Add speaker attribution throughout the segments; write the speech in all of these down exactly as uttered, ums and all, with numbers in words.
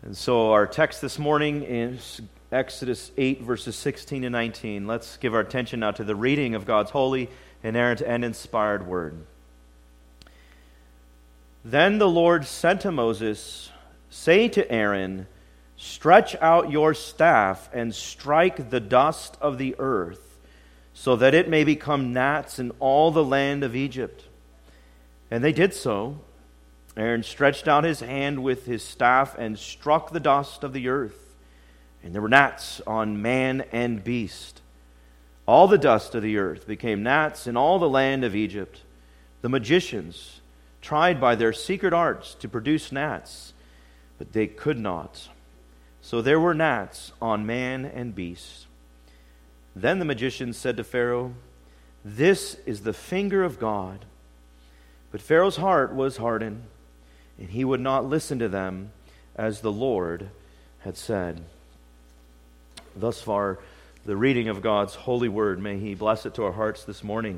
Speaker 1: And so our text this morning is Exodus eight, verses sixteen and nineteen. Let's give our attention now to the reading of God's holy, inerrant, and inspired word. Then the Lord said to Moses, "Say to Aaron, stretch out your staff and strike the dust of the earth, so that it may become gnats in all the land of Egypt." And they did so. Aaron stretched out his hand with his staff and struck the dust of the earth, and there were gnats on man and beast. All the dust of the earth became gnats in all the land of Egypt. The magicians tried by their secret arts to produce gnats, but they could not. So there were gnats on man and beast. Then the magicians said to Pharaoh, "This is the finger of God." But Pharaoh's heart was hardened, and he would not listen to them, as the Lord had said. Thus far, the reading of God's holy word. May He bless it to our hearts this morning.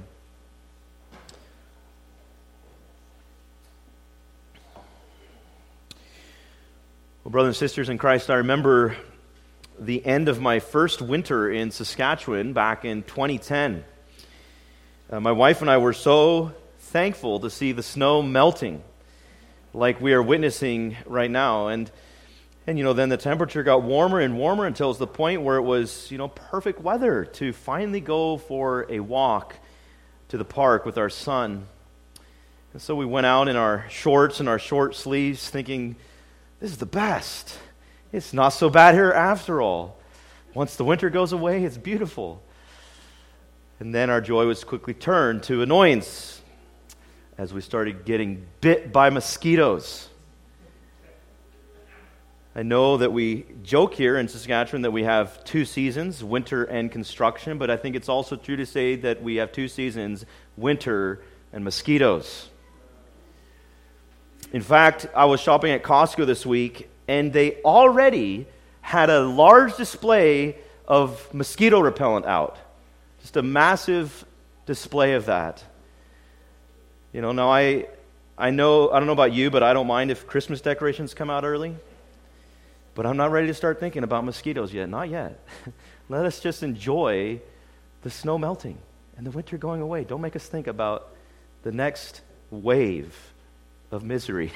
Speaker 1: Well, brothers and sisters in Christ, I remember the end of my first winter in Saskatchewan back in twenty ten. Uh, my wife and I were so thankful to see the snow melting like we are witnessing right now. And, and you know, then the temperature got warmer and warmer until it was the point where it was, you know, perfect weather to finally go for a walk to the park with our son. And so we went out in our shorts and our short sleeves thinking, this is the best. It's not so bad here after all. Once the winter goes away, it's beautiful. And then our joy was quickly turned to annoyance as we started getting bit by mosquitoes. I know that we joke here in Saskatchewan that we have two seasons, winter and construction, but I think it's also true to say that we have two seasons, winter and mosquitoes. In fact, I was shopping at Costco this week, and they already had a large display of mosquito repellent out. Just a massive display of that. You know, now I I know, I don't know about you, but I don't mind if Christmas decorations come out early. But I'm not ready to start thinking about mosquitoes yet. Not yet. Let us just enjoy the snow melting and the winter going away. Don't make us think about the next wave of misery.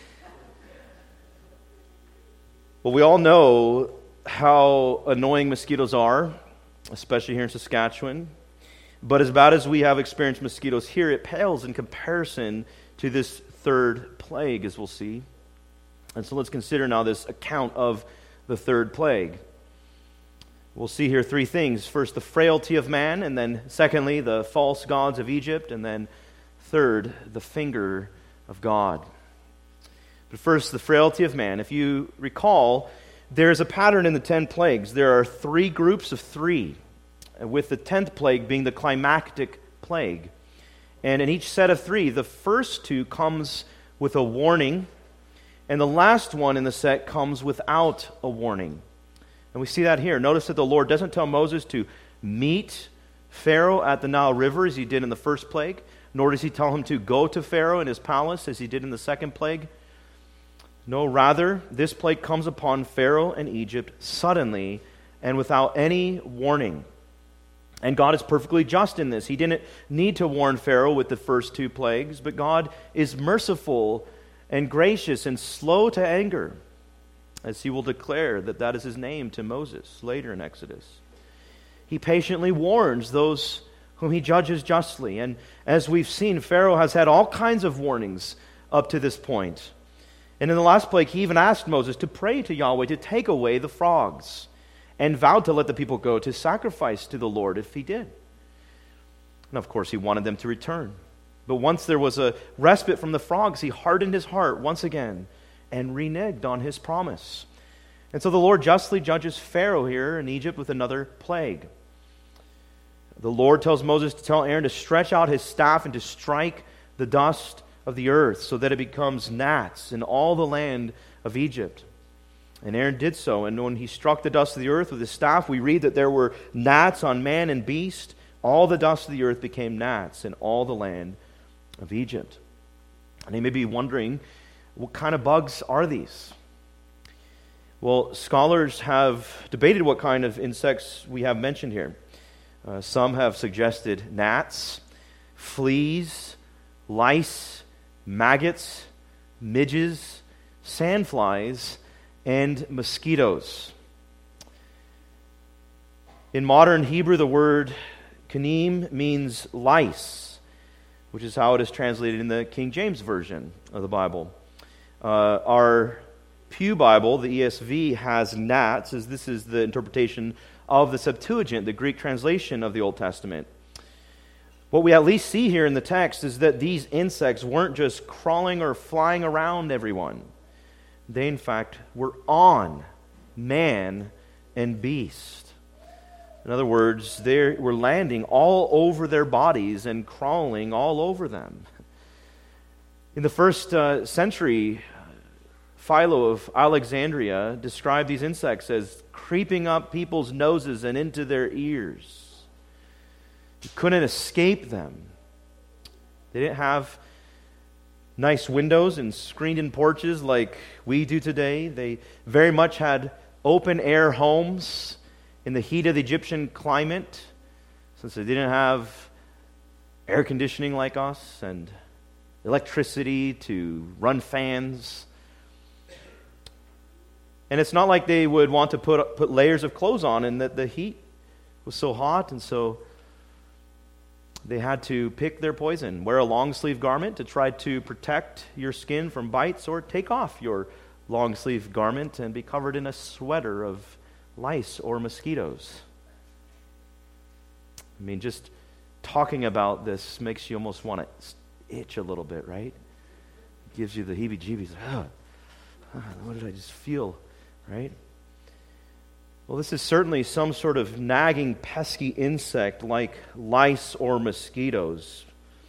Speaker 1: Well, we all know how annoying mosquitoes are, especially here in Saskatchewan. But as bad as we have experienced mosquitoes here, it pales in comparison to this third plague, as we'll see. And so let's consider now this account of the third plague. We'll see here three things. First, the frailty of man, and then secondly, the false gods of Egypt, and then third, the finger of God. But first, the frailty of man. If you recall, there's a pattern in the ten plagues. There are three groups of three, with the tenth plague being the climactic plague. And in each set of three, the first two comes with a warning, and the last one in the set comes without a warning. And we see that here. Notice that the Lord doesn't tell Moses to meet Pharaoh at the Nile River as he did in the first plague, nor does he tell him to go to Pharaoh in his palace as he did in the second plague. No, rather, this plague comes upon Pharaoh and Egypt suddenly and without any warning. And God is perfectly just in this. He didn't need to warn Pharaoh with the first two plagues, but God is merciful and gracious and slow to anger, as he will declare that that is his name to Moses later in Exodus. He patiently warns those whom he judges justly. And as we've seen, Pharaoh has had all kinds of warnings up to this point. And in the last plague, he even asked Moses to pray to Yahweh to take away the frogs, and vowed to let the people go to sacrifice to the Lord if he did. And of course, he wanted them to return. But once there was a respite from the frogs, he hardened his heart once again and reneged on his promise. And so the Lord justly judges Pharaoh here in Egypt with another plague. The Lord tells Moses to tell Aaron to stretch out his staff and to strike the dust of the earth so that it becomes gnats in all the land of Egypt. And Aaron did so, and when he struck the dust of the earth with his staff, we read that there were gnats on man and beast. All the dust of the earth became gnats in all the land of Egypt. And you may be wondering, what kind of bugs are these? Well, scholars have debated what kind of insects we have mentioned here. Uh, some have suggested gnats, fleas, lice, maggots, midges, sandflies, and mosquitoes. In modern Hebrew, the word kanim means lice, which is how it is translated in the King James Version of the Bible. Uh, our Pew Bible, the E S V, has gnats, as this is the interpretation of the Septuagint, the Greek translation of the Old Testament. What we at least see here in the text is that these insects weren't just crawling or flying around everyone. They, in fact, were on man and beast. In other words, they were landing all over their bodies and crawling all over them. In the first uh, century, Philo of Alexandria described these insects as creeping up people's noses and into their ears. You couldn't escape them. They didn't have nice windows and screened-in porches like we do today. They very much had open-air homes in the heat of the Egyptian climate, since they didn't have air conditioning like us and electricity to run fans. And it's not like they would want to put put layers of clothes on, and that the heat was so hot, and so they had to pick their poison, wear a long-sleeve garment to try to protect your skin from bites, or take off your long-sleeve garment and be covered in a sweater of lice or mosquitoes. I mean, just talking about this makes you almost want to itch a little bit, right? It gives you the heebie-jeebies. Ugh. What did I just feel, right? Well, this is certainly some sort of nagging, pesky insect like lice or mosquitoes.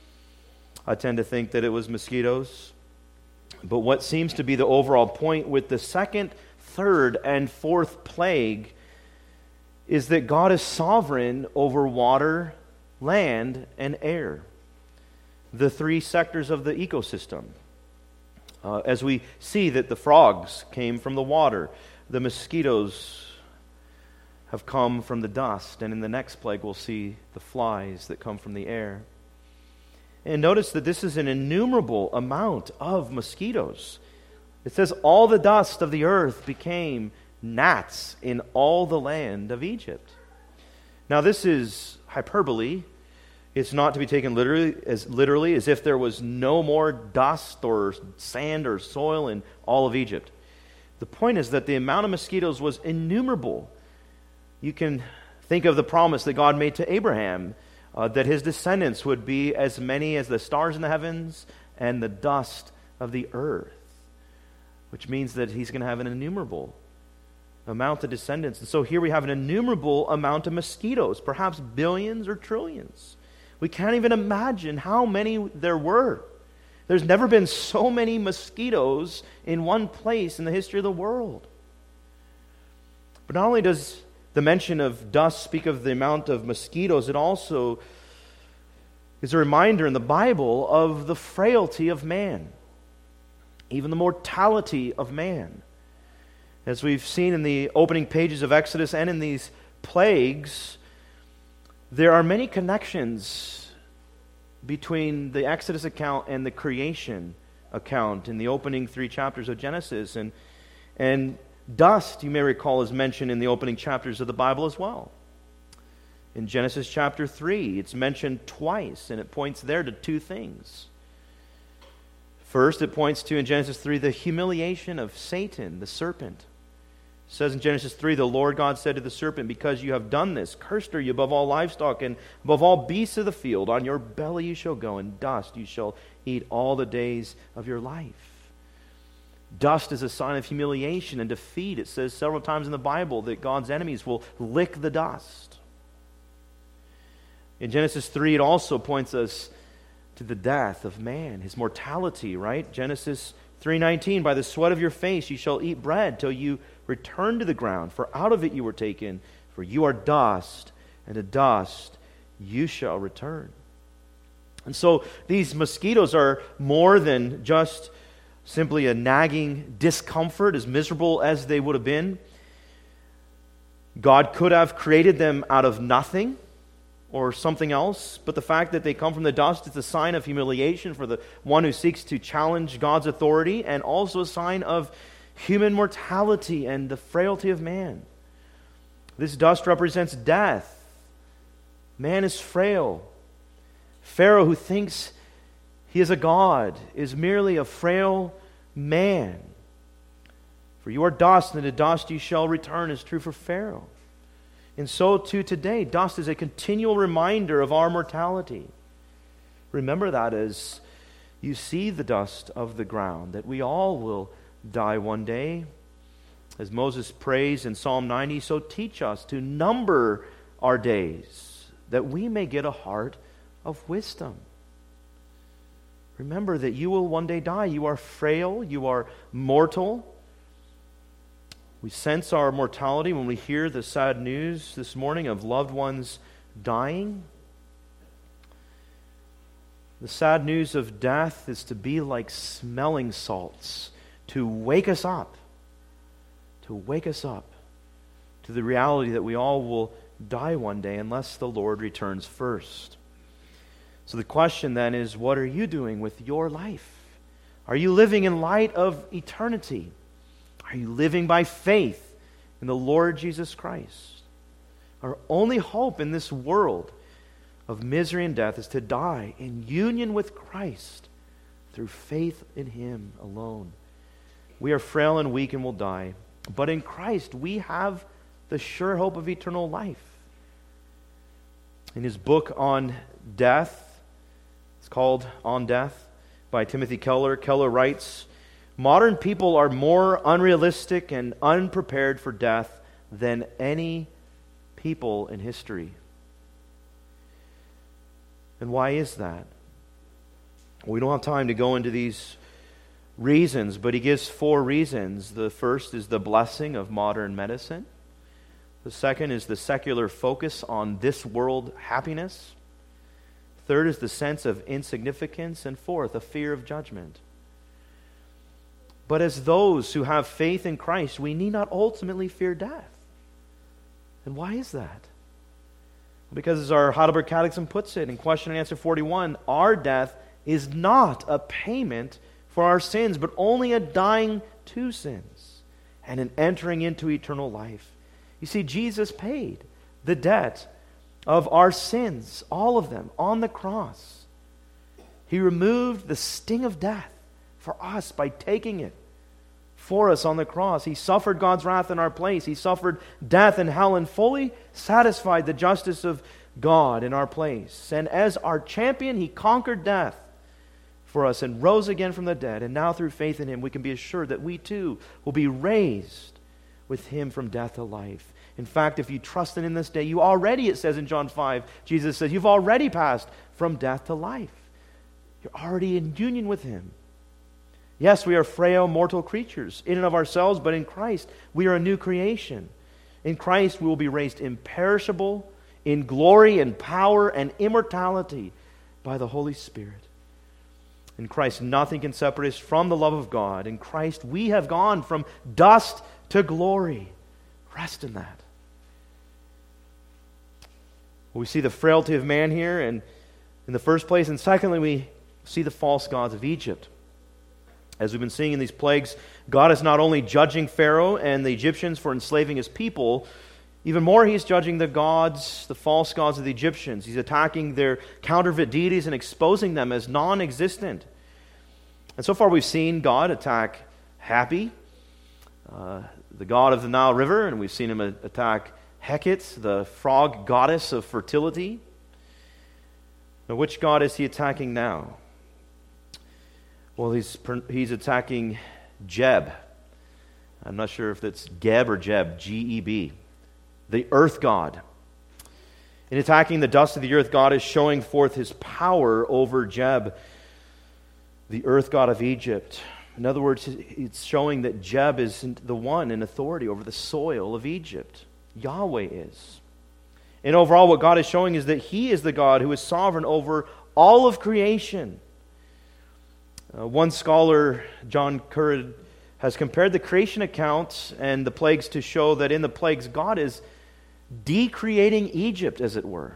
Speaker 1: I tend to think that it was mosquitoes. But what seems to be the overall point with the second, third, and fourth plague is that God is sovereign over water, land, and air, the three sectors of the ecosystem. Uh, as we see that the frogs came from the water, the mosquitoes have come from the dust, and in the next plague we'll see the flies that come from the air. And notice that this is an innumerable amount of mosquitoes. It says all the dust of the earth became gnats in all the land of Egypt. Now this is hyperbole. It's not to be taken literally as literally as if there was no more dust or sand or soil in all of Egypt. The point is that the amount of mosquitoes was innumerable. You can think of the promise that God made to Abraham, uh, that his descendants would be as many as the stars in the heavens and the dust of the earth, which means that he's going to have an innumerable amount of descendants. And so here we have an innumerable amount of mosquitoes, perhaps billions or trillions. We can't even imagine how many there were. There's never been so many mosquitoes in one place in the history of the world. But not only does the mention of dust speak of the amount of mosquitoes, it also is a reminder in the Bible of the frailty of man, even the mortality of man. As we've seen in the opening pages of Exodus and in these plagues, there are many connections between the Exodus account and the creation account in the opening three chapters of Genesis. And, and dust, you may recall, is mentioned in the opening chapters of the Bible as well. In Genesis chapter three, it's mentioned twice, and it points there to two things. First, it points to, in Genesis three, the humiliation of Satan, the serpent. It says in Genesis three, the Lord God said to the serpent, because you have done this, cursed are you above all livestock and above all beasts of the field. On your belly you shall go, and dust you shall eat all the days of your life. Dust is a sign of humiliation and defeat. It says several times in the Bible that God's enemies will lick the dust. In Genesis three, it also points us to the death of man, his mortality, right? Genesis three nineteen, by the sweat of your face you shall eat bread till you return to the ground, for out of it you were taken, for you are dust, and to dust you shall return. And so these mosquitoes are more than just simply a nagging discomfort, as miserable as they would have been. God could have created them out of nothing or something else, but the fact that they come from the dust is a sign of humiliation for the one who seeks to challenge God's authority, and also a sign of human mortality and the frailty of man. This dust represents death. Man is frail. Pharaoh, who thinks he is a god, is merely a frail man. For you are dust, and to dust you shall return, is true for Pharaoh. And so too today, dust is a continual reminder of our mortality. Remember that as you see the dust of the ground, that we all will die one day. As Moses prays in Psalm ninety, so teach us to number our days, that we may get a heart of wisdom. Remember that you will one day die. You are frail, you are mortal. We sense our mortality when we hear the sad news this morning of loved ones dying. The sad news of death is to be like smelling salts, to wake us up, to wake us up to the reality that we all will die one day unless the Lord returns first. So the question then is, what are you doing with your life? Are you living in light of eternity? Are you living by faith in the Lord Jesus Christ? Our only hope in this world of misery and death is to die in union with Christ through faith in Him alone. We are frail and weak and will die, but in Christ we have the sure hope of eternal life. In his book on death, it's called On Death, by Timothy Keller, Keller writes, modern people are more unrealistic and unprepared for death than any people in history. And why is that? We don't have time to go into these reasons, but he gives four reasons. The first is the blessing of modern medicine. The second is the secular focus on this world happiness. Third is the sense of insignificance. And fourth, a fear of judgment. But as those who have faith in Christ, we need not ultimately fear death. And why is that? Because as our Heidelberg Catechism puts it in question and answer forty-one, our death is not a payment for our sins, but only a dying to sins and an entering into eternal life. You see, Jesus paid the debt of our sins, all of them, on the cross. He removed the sting of death for us by taking it for us on the cross. He suffered God's wrath in our place. He suffered death and hell and fully satisfied the justice of God in our place. And as our champion, He conquered death for us and rose again from the dead. And now through faith in Him, we can be assured that we too will be raised with Him from death to life. In fact, if you trust in Him this day, you already, it says in John five, Jesus says, you've already passed from death to life. You're already in union with Him. Yes, we are frail, mortal creatures in and of ourselves, but in Christ, we are a new creation. In Christ, we will be raised imperishable, in glory and power and immortality by the Holy Spirit. In Christ, nothing can separate us from the love of God. In Christ, we have gone from dust to glory. Rest in that. We see the frailty of man here, and in the first place, and secondly, we see the false gods of Egypt. As we've been seeing in these plagues, God is not only judging Pharaoh and the Egyptians for enslaving his people, even more He's judging the gods, the false gods of the Egyptians. He's attacking their counterfeit deities and exposing them as non-existent. And so far we've seen God attack Hapi, uh, the god of the Nile River, and we've seen Him attack Hecate, the frog goddess of fertility. Now, which god is He attacking now? Well, he's he's attacking Geb. I'm not sure if that's Geb or Jeb, G E B, the earth god. In attacking the dust of the earth, God is showing forth His power over Jeb, the earth god of Egypt. In other words, it's showing that Jeb is the one in authority over the soil of Egypt. Yahweh is. And overall, what God is showing is that He is the God who is sovereign over all of creation. Uh, one scholar, John Currid, has compared the creation accounts and the plagues to show that in the plagues, God is decreating Egypt, as it were.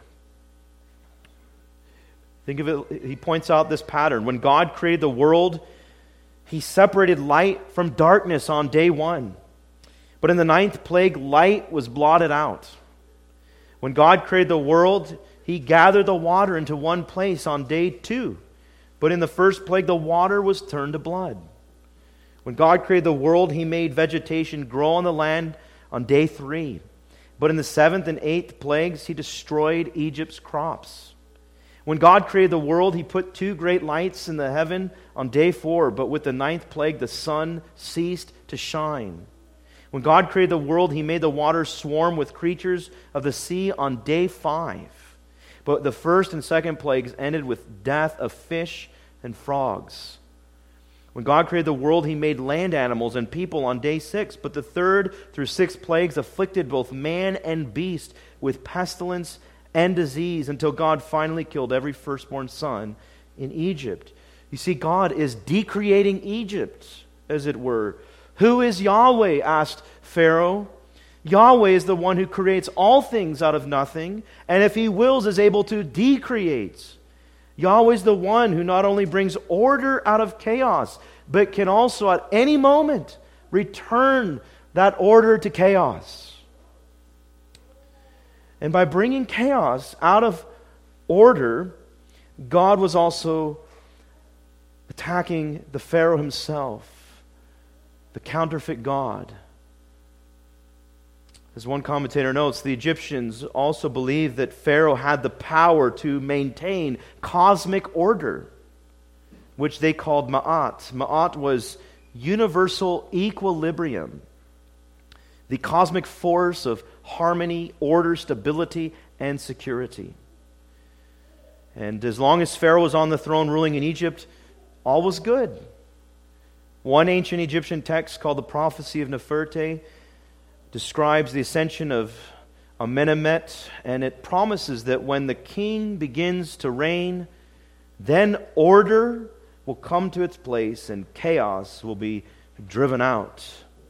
Speaker 1: Think of it, he points out this pattern. When God created the world, He separated light from darkness on day one. But in the ninth plague, light was blotted out. When God created the world, He gathered the water into one place on day two. But in the first plague, the water was turned to blood. When God created the world, He made vegetation grow on the land on day three. But in the seventh and eighth plagues, He destroyed Egypt's crops. When God created the world, He put two great lights in the heaven on day four, but with the ninth plague, the sun ceased to shine. When God created the world, He made the waters swarm with creatures of the sea on day five. But the first and second plagues ended with death of fish and frogs. When God created the world, He made land animals and people on day six, but the third through sixth plagues afflicted both man and beast with pestilence and disease until God finally killed every firstborn son in Egypt. You see, God is decreating Egypt, as it were. Who is Yahweh? Asked Pharaoh. Yahweh is the one who creates all things out of nothing, and if He wills, is able to decreate. Yahweh is the one who not only brings order out of chaos, but can also at any moment return that order to chaos. And by bringing chaos out of order, God was also attacking the Pharaoh himself, the counterfeit God. As one commentator notes, the Egyptians also believed that Pharaoh had the power to maintain cosmic order, which they called Ma'at. Ma'at was universal equilibrium, the cosmic force of harmony, order, stability, and security. And as long as Pharaoh was on the throne ruling in Egypt, all was good. One ancient Egyptian text called the Prophecy of Nefertiti describes the ascension of Amenemhet, and it promises that when the king begins to reign, then order will come to its place and chaos will be driven out.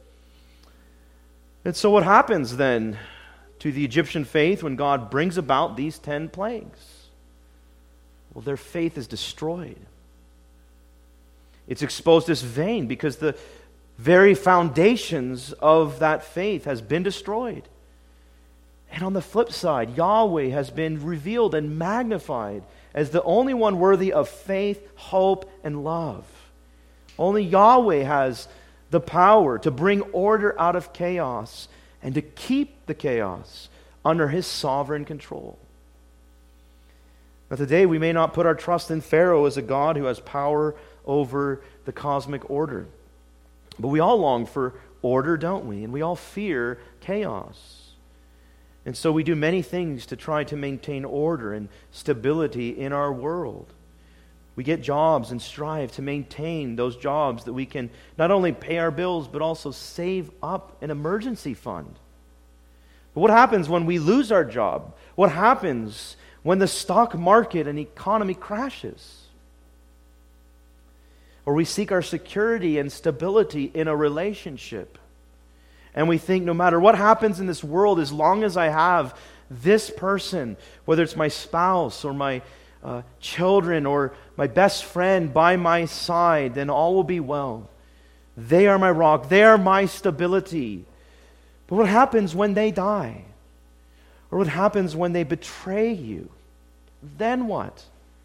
Speaker 1: And so what happens then to the Egyptian faith when God brings about these ten plagues? Well, their faith is destroyed. It's exposed as vain because the very foundations of that faith has been destroyed. And on the flip side, Yahweh has been revealed and magnified as the only one worthy of faith, hope, and love. Only Yahweh has the power to bring order out of chaos and to keep the chaos under His sovereign control. Now today we may not put our trust in Pharaoh as a God who has power over the cosmic order. But we all long for order, don't we? And we all fear chaos. And so we do many things to try to maintain order and stability in our world. We get jobs and strive to maintain those jobs that we can not only pay our bills, but also save up an emergency fund. But what happens when we lose our job? What happens when the stock market and economy crashes? Or we seek our security and stability in a relationship. And we think no matter what happens in this world, as long as I have this person, whether it's my spouse or my uh, children or my best friend by my side, then all will be well. They are my rock. They are my stability. But what happens when they die? Or what happens when they betray you? Then what?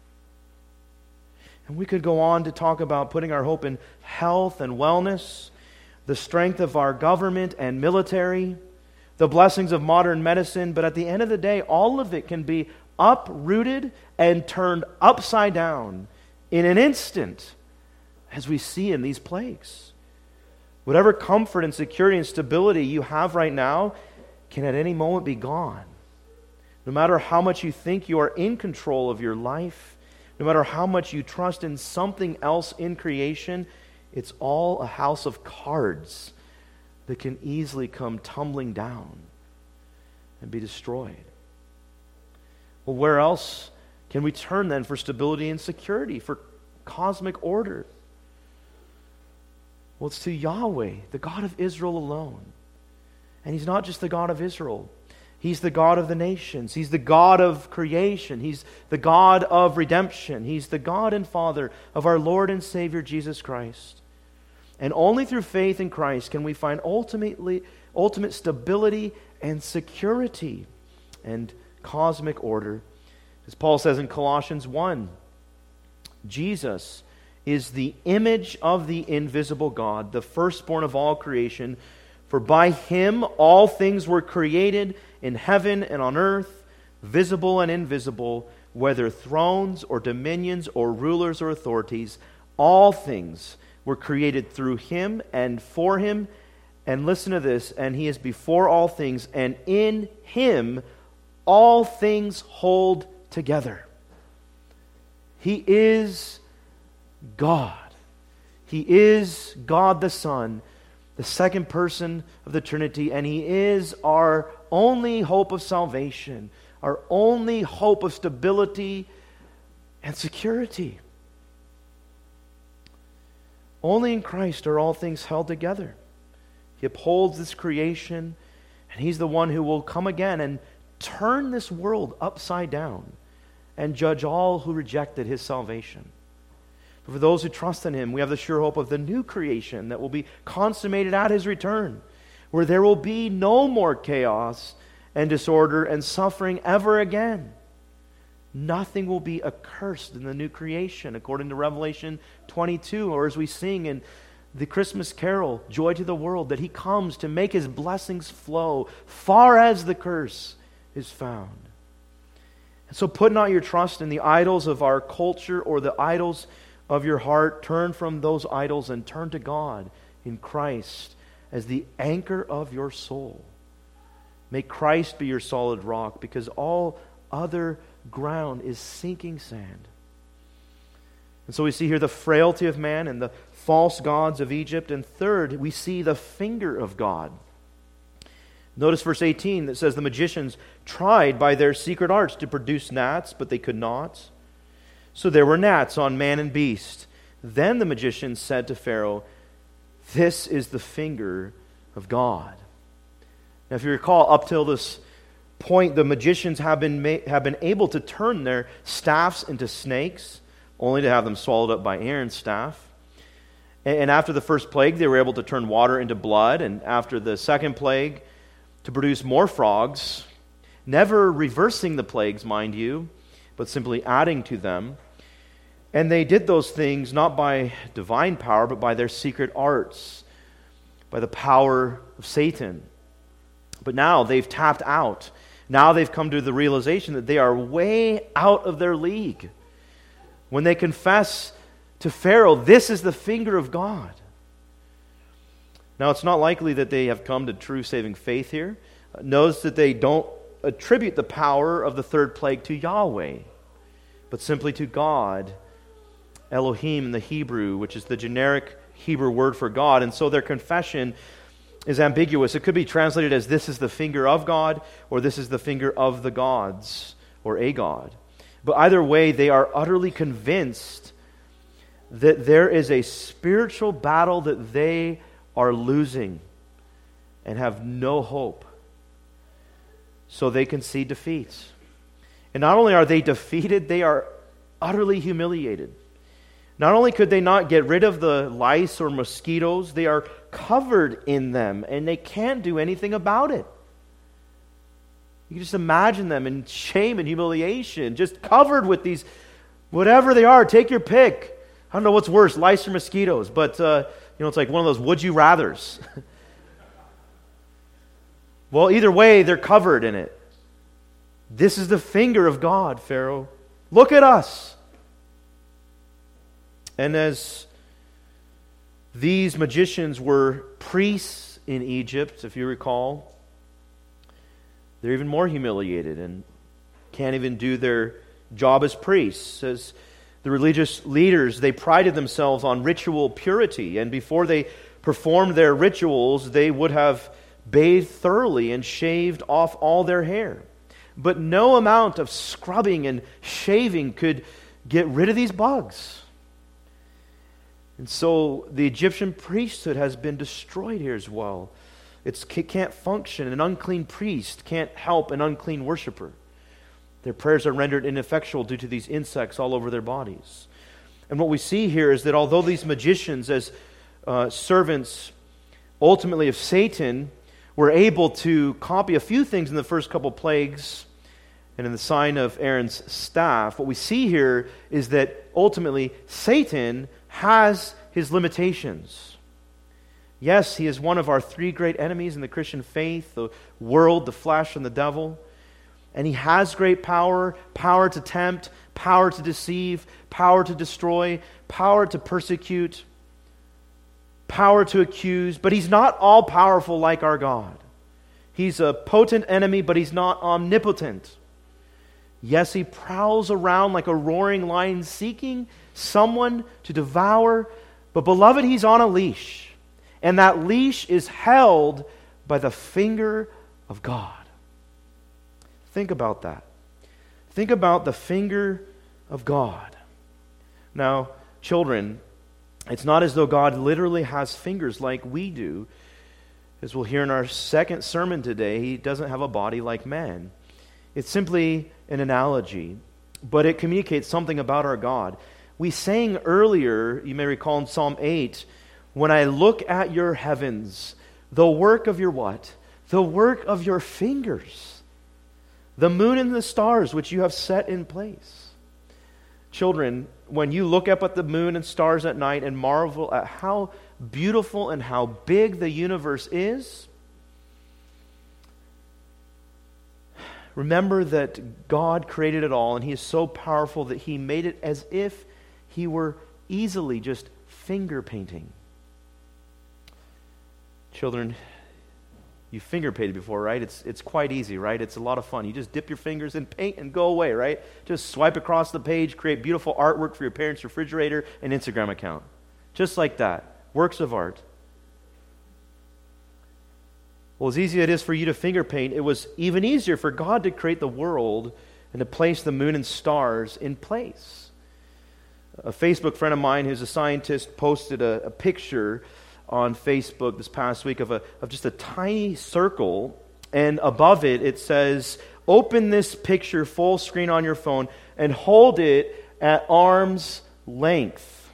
Speaker 1: And we could go on to talk about putting our hope in health and wellness, the strength of our government and military, the blessings of modern medicine, but at the end of the day, all of it can be uprooted and turned upside down in an instant, as we see in these plagues. Whatever comfort and security and stability you have right now can at any moment be gone. No matter how much you think you are in control of your life, no matter how much you trust in something else in creation, it's all a house of cards that can easily come tumbling down and be destroyed. Well, where else can we turn then for stability and security, for cosmic order? Well, it's to Yahweh, the God of Israel alone. And He's not just the God of Israel. He's the God of the nations. He's the God of creation. He's the God of redemption. He's the God and Father of our Lord and Savior Jesus Christ. And only through faith in Christ can we find ultimately, ultimate stability and security and cosmic order. As Paul says in Colossians one, Jesus is the image of the invisible God, the firstborn of all creation. For by Him all things were created in heaven and on earth, visible and invisible, whether thrones or dominions or rulers or authorities. All things were created through Him and for Him. And listen to this, and He is before all things, and in Him all things hold together. He is God. He is God the Son, the second person of the Trinity, and He is our only hope of salvation, our only hope of stability and security. Only in Christ are all things held together. He upholds this creation, and He's the one who will come again and turn this world upside down and judge all who rejected His salvation. But for those who trust in Him, we have the sure hope of the new creation that will be consummated at His return, where there will be no more chaos and disorder and suffering ever again. Nothing will be accursed in the new creation, according to Revelation twenty-two, or as we sing in the Christmas carol, Joy to the World, that He comes to make His blessings flow far as the curse is found. And so put not your trust in the idols of our culture or the idols of your heart. Turn from those idols and turn to God in Christ as the anchor of your soul. May Christ be your solid rock, because all other ground is sinking sand. And so we see here the frailty of man and the false gods of Egypt. And third, we see the finger of God. Notice verse eighteen that says, the magicians tried by their secret arts to produce gnats, but they could not. So there were gnats on man and beast. Then the magicians said to Pharaoh, this is the finger of God. Now if you recall, up till this point, the magicians have been, ma- have been able to turn their staffs into snakes, only to have them swallowed up by Aaron's staff. And, and after the first plague, they were able to turn water into blood. And after the second plague, to produce more frogs, never reversing the plagues, mind you, but simply adding to them. And they did those things not by divine power, but by their secret arts, by the power of Satan. But now they've tapped out. Now they've come to the realization that they are way out of their league. When they confess to Pharaoh, this is the finger of God. Now, it's not likely that they have come to true saving faith here. Notice that they don't attribute the power of the third plague to Yahweh, but simply to God, Elohim in the Hebrew, which is the generic Hebrew word for God. And so their confession is ambiguous. It could be translated as this is the finger of God, or this is the finger of the gods, or a god. But either way, they are utterly convinced that there is a spiritual battle that they are losing and have no hope. So they concede defeat. And not only are they defeated, they are utterly humiliated. Not only could they not get rid of the lice or mosquitoes, they are covered in them and they can't do anything about it. You can just imagine them in shame and humiliation, just covered with these, whatever they are, take your pick. I don't know what's worse, lice or mosquitoes, but uh, you know, it's like one of those would you rathers. Well, either way, they're covered in it. This is the finger of God, Pharaoh. Look at us. And as these magicians were priests in Egypt, if you recall, they're even more humiliated and can't even do their job as priests. As the religious leaders, they prided themselves on ritual purity, and before they performed their rituals, they would have bathed thoroughly and shaved off all their hair. But no amount of scrubbing and shaving could get rid of these bugs. And so the Egyptian priesthood has been destroyed here as well. It's, it can't function. An unclean priest can't help an unclean worshiper. Their prayers are rendered ineffectual due to these insects all over their bodies. And what we see here is that although these magicians, as uh, servants ultimately of Satan, were able to copy a few things in the first couple plagues and in the sign of Aaron's staff, what we see here is that ultimately Satan has his limitations. Yes, he is one of our three great enemies in the Christian faith, the world, the flesh, and the devil. And he has great power, power to tempt, power to deceive, power to destroy, power to persecute, power to accuse. But he's not all-powerful like our God. He's a potent enemy, but he's not omnipotent. Yes, he prowls around like a roaring lion seeking someone to devour. But beloved, he's on a leash. And that leash is held by the finger of God. Think about that. Think about the finger of God. Now, children, it's not as though God literally has fingers like we do. As we'll hear in our second sermon today, he doesn't have a body like man. It's simply an analogy, but it communicates something about our God. We sang earlier, you may recall in Psalm eight, when I look at your heavens, the work of your what? The work of your fingers. The moon and the stars which you have set in place. Children, when you look up at the moon and stars at night and marvel at how beautiful and how big the universe is, remember that God created it all, and he is so powerful that he made it as if he were easily just finger painting. Children, you finger painted before, right? It's it's quite easy, right? It's a lot of fun. You just dip your fingers in paint and go away, right? Just swipe across the page, create beautiful artwork for your parents' refrigerator and Instagram account. Just like that. Works of art. Well, as easy as it is for you to finger paint, it was even easier for God to create the world and to place the moon and stars in place. A Facebook friend of mine who's a scientist posted a, a picture on Facebook this past week of a of just a tiny circle, and above it it says, open this picture full screen on your phone and hold it at arm's length.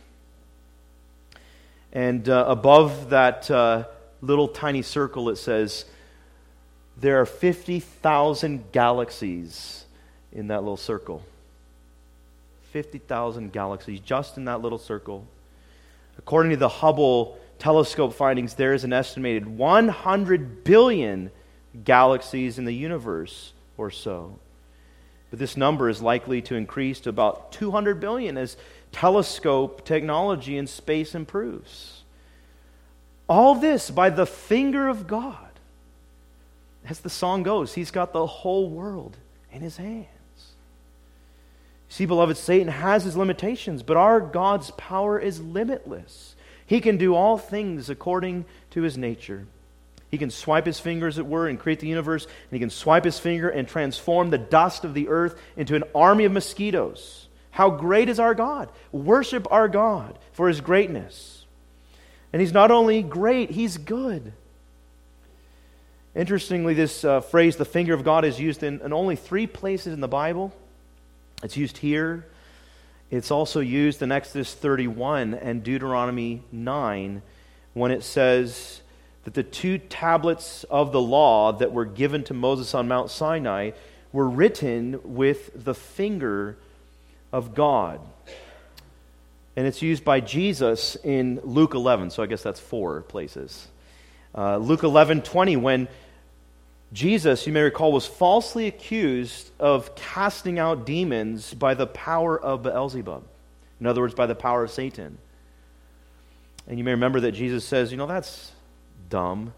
Speaker 1: And uh, above that uh, little tiny circle it says, there are fifty thousand galaxies in that little circle. fifty thousand galaxies just in that little circle. According to the Hubble telescope findings, there is an estimated one hundred billion galaxies in the universe or so. But this number is likely to increase to about two hundred billion as telescope technology in space improves. All this by the finger of God. As the song goes, he's got the whole world in his hands. See, beloved, Satan has his limitations, but our God's power is limitless. He can do all things according to his nature. He can swipe his finger, as it were, and create the universe, and he can swipe his finger and transform the dust of the earth into an army of mosquitoes. How great is our God? Worship our God for his greatness. And he's not only great, he's good. Interestingly, this uh, phrase, the finger of God, is used in, in only three places in the Bible. It's used here. It's also used in Exodus thirty-one and Deuteronomy nine when it says that the two tablets of the law that were given to Moses on Mount Sinai were written with the finger of God. And it's used by Jesus in Luke eleven, so I guess that's four places. Uh, Luke eleven twenty, when Jesus, you may recall, was falsely accused of casting out demons by the power of Beelzebub. In other words, by the power of Satan. And you may remember that Jesus says, you know, that's dumb.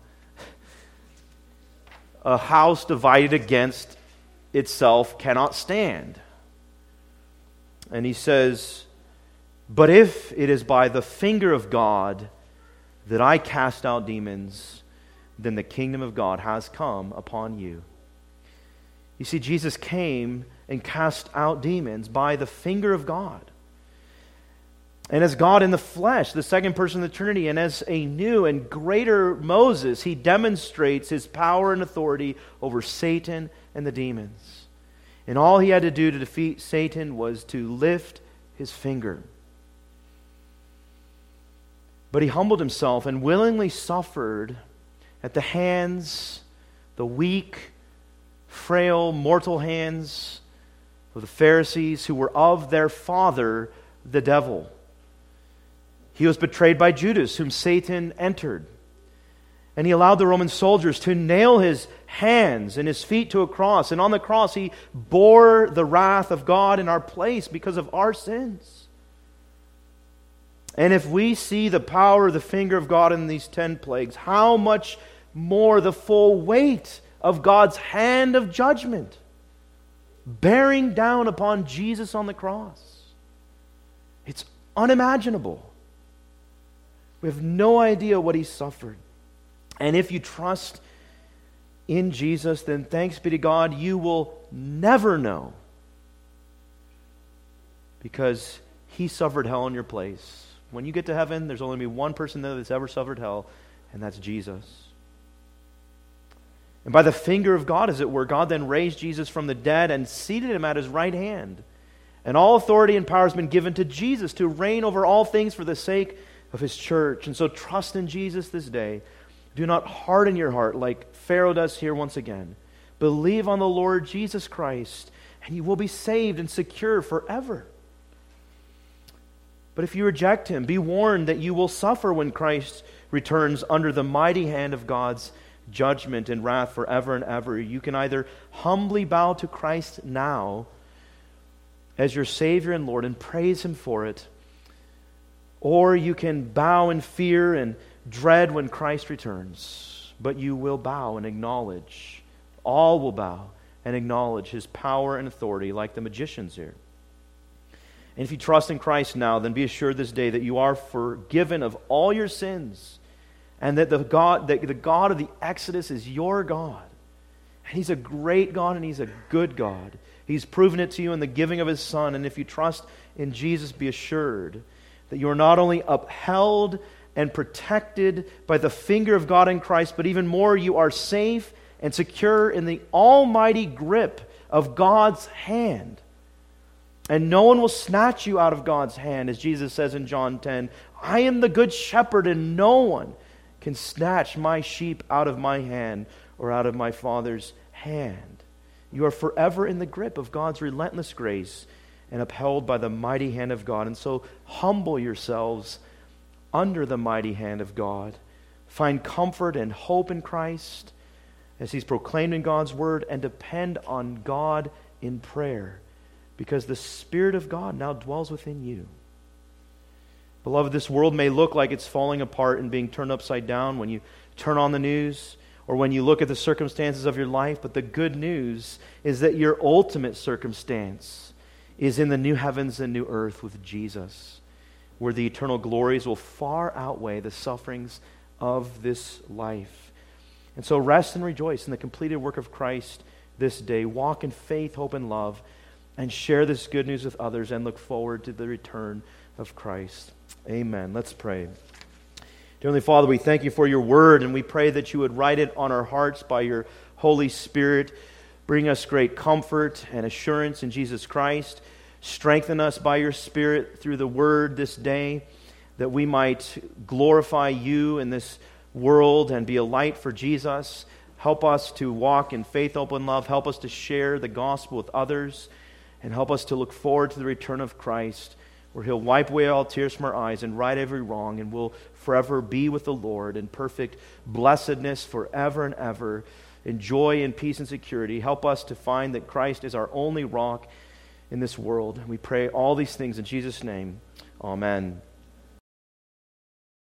Speaker 1: A house divided against itself cannot stand. And he says, but if it is by the finger of God that I cast out demons, then the kingdom of God has come upon you. You see, Jesus came and cast out demons by the finger of God. And as God in the flesh, the second person of the Trinity, and as a new and greater Moses, he demonstrates his power and authority over Satan and the demons. And all he had to do to defeat Satan was to lift his finger. But he humbled himself and willingly suffered at the hands, the weak, frail, mortal hands of the Pharisees, who were of their father, the devil. He was betrayed by Judas, whom Satan entered. And he allowed the Roman soldiers to nail his hands and his feet to a cross. And on the cross he bore the wrath of God in our place because of our sins. And if we see the power of the finger of God in these ten plagues, how much more the full weight of God's hand of judgment bearing down upon Jesus on the cross. It's unimaginable. We have no idea what he suffered. And if you trust in Jesus, then thanks be to God, you will never know. Because he suffered hell in your place. When you get to heaven, there's only going to be one person there that's ever suffered hell, and that's Jesus. And by the finger of God, as it were, God then raised Jesus from the dead and seated him at his right hand. And all authority and power has been given to Jesus to reign over all things for the sake of his church. And so trust in Jesus this day. Do not harden your heart like Pharaoh does here once again. Believe on the Lord Jesus Christ, and you will be saved and secure forever. But if you reject him, be warned that you will suffer when Christ returns under the mighty hand of God's judgment and wrath forever and ever. You can either humbly bow to Christ now as your Savior and Lord and praise him for it, or you can bow in fear and dread when Christ returns. But you will bow and acknowledge, all will bow and acknowledge his power and authority like the magicians here. And if you trust in Christ now, then be assured this day that you are forgiven of all your sins, and that the God, that the God of the Exodus is your God. And he's a great God and he's a good God. He's proven it to you in the giving of his Son. And if you trust in Jesus, be assured that you are not only upheld and protected by the finger of God in Christ, but even more, you are safe and secure in the almighty grip of God's hand. And no one will snatch you out of God's hand, as Jesus says in John ten, I am the good shepherd, and no one can snatch my sheep out of my hand or out of my Father's hand. You are forever in the grip of God's relentless grace and upheld by the mighty hand of God. And so humble yourselves under the mighty hand of God. Find comfort and hope in Christ as he's proclaimed in God's word, and depend on God in prayer, because the Spirit of God now dwells within you. Beloved, this world may look like it's falling apart and being turned upside down when you turn on the news or when you look at the circumstances of your life, but the good news is that your ultimate circumstance is in the new heavens and new earth with Jesus, where the eternal glories will far outweigh the sufferings of this life. And so rest and rejoice in the completed work of Christ this day. Walk in faith, hope, and love, and share this good news with others, and look forward to the return of Christ. Amen. Let's pray. Dear Heavenly Father, we thank you for your word, and we pray that you would write it on our hearts by your Holy Spirit. Bring us great comfort and assurance in Jesus Christ. Strengthen us by your Spirit through the word this day, that we might glorify you in this world and be a light for Jesus. Help us to walk in faith, hope, and love. Help us to share the gospel with others, and help us to look forward to the return of Christ, where he'll wipe away all tears from our eyes and right every wrong, and we'll forever be with the Lord in perfect blessedness forever and ever, in joy and peace and security. Help us to find that Christ is our only rock in this world. We pray all these things in Jesus' name. Amen.